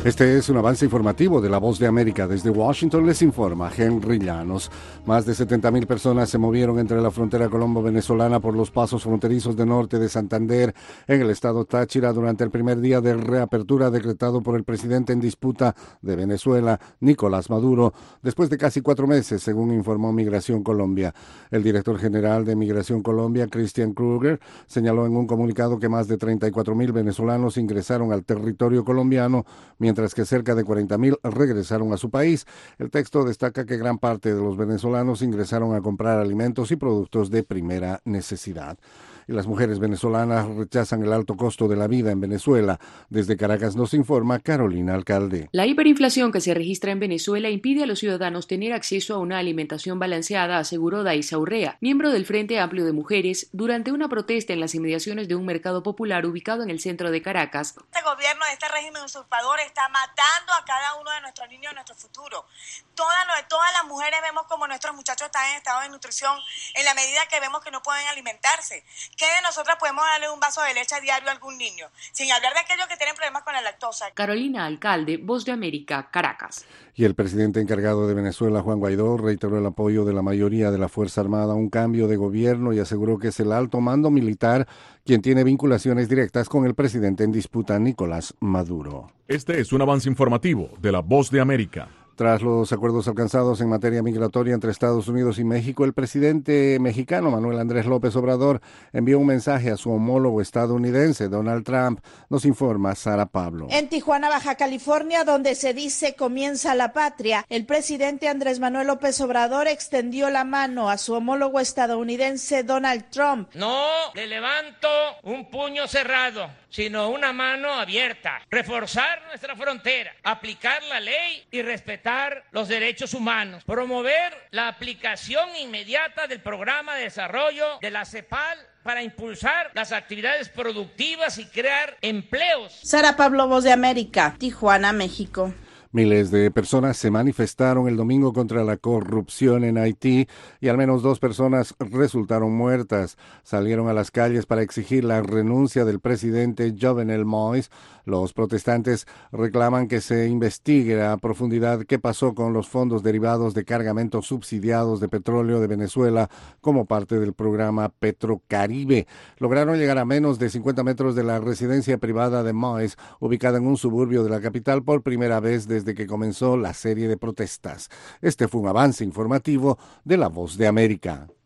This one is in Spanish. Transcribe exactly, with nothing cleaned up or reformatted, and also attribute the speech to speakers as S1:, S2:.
S1: Este es un avance informativo de La Voz de América. Desde Washington les informa Henry Llanos. Más de setenta mil personas se movieron entre la frontera colombo-venezolana por los pasos fronterizos de norte de Santander en el estado Táchira durante el primer día de reapertura decretado por el presidente en disputa de Venezuela, Nicolás Maduro, después de casi cuatro meses, según informó Migración Colombia. El director general de Migración Colombia, Christian Kruger, señaló en un comunicado que más de treinta y cuatro mil venezolanos ingresaron al territorio colombiano, mientras que cerca de cuarenta mil regresaron a su país. El texto destaca que gran parte de los venezolanos ingresaron a comprar alimentos y productos de primera necesidad. Y las mujeres venezolanas rechazan el alto costo de la vida en Venezuela. Desde Caracas nos informa Carolina Alcalde.
S2: La hiperinflación que se registra en Venezuela impide a los ciudadanos tener acceso a una alimentación balanceada, aseguró Daisa Urrea, miembro del Frente Amplio de Mujeres, durante una protesta en las inmediaciones de un mercado popular ubicado en el centro de Caracas.
S3: Este gobierno de este régimen usurpador está matando a cada uno de nuestros niños en nuestro futuro. Todas, todas las mujeres vemos como nuestros muchachos están en estado de nutrición en la medida que vemos que no pueden alimentarse. ¿Qué de nosotras podemos darle un vaso de leche a diario a algún niño? Sin hablar de aquellos que tienen problemas con la lactosa.
S2: Carolina Alcalde, Voz de América, Caracas.
S1: Y el presidente encargado de Venezuela, Juan Guaidó, reiteró el apoyo de la mayoría de la Fuerza Armada a un cambio de gobierno y aseguró que es el alto mando militar quien tiene vinculaciones directas con el presidente en disputa, Nicolás Maduro.
S4: Este es un avance informativo de La Voz de América.
S1: Tras los acuerdos alcanzados en materia migratoria entre Estados Unidos y México, el presidente mexicano Manuel Andrés López Obrador envió un mensaje a su homólogo estadounidense, Donald Trump, nos informa Sara Pablo.
S5: En Tijuana, Baja California, donde se dice comienza la patria, el presidente Andrés Manuel López Obrador extendió la mano a su homólogo estadounidense Donald Trump.
S6: No le levanto un puño cerrado, sino una mano abierta. Reforzar nuestra frontera, aplicar la ley y respetar los derechos humanos, promover la aplicación inmediata del programa de desarrollo de la CEPAL para impulsar las actividades productivas y crear empleos.
S5: Sara Pablo, Voz de América, Tijuana, México.
S1: Miles de personas se manifestaron el domingo contra la corrupción en Haití y al menos dos personas resultaron muertas. Salieron a las calles para exigir la renuncia del presidente Jovenel Moïse. Los protestantes reclaman que se investigue a profundidad qué pasó con los fondos derivados de cargamentos subsidiados de petróleo de Venezuela como parte del programa Petrocaribe. Lograron llegar a menos de cincuenta metros de la residencia privada de Moïse, ubicada en un suburbio de la capital por primera vez desde desde que comenzó la serie de protestas. Este fue un avance informativo de La Voz de América.